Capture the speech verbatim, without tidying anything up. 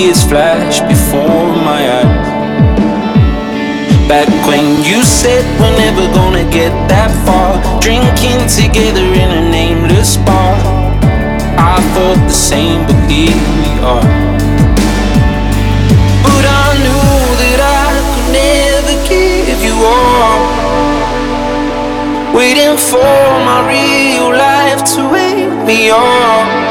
years flash before my eyes. Back when you said we're never gonna get that far, drinking together in a nameless bar. I thought the same, but here we are. But I knew that I could never give you all, waiting for my real life to wake me up.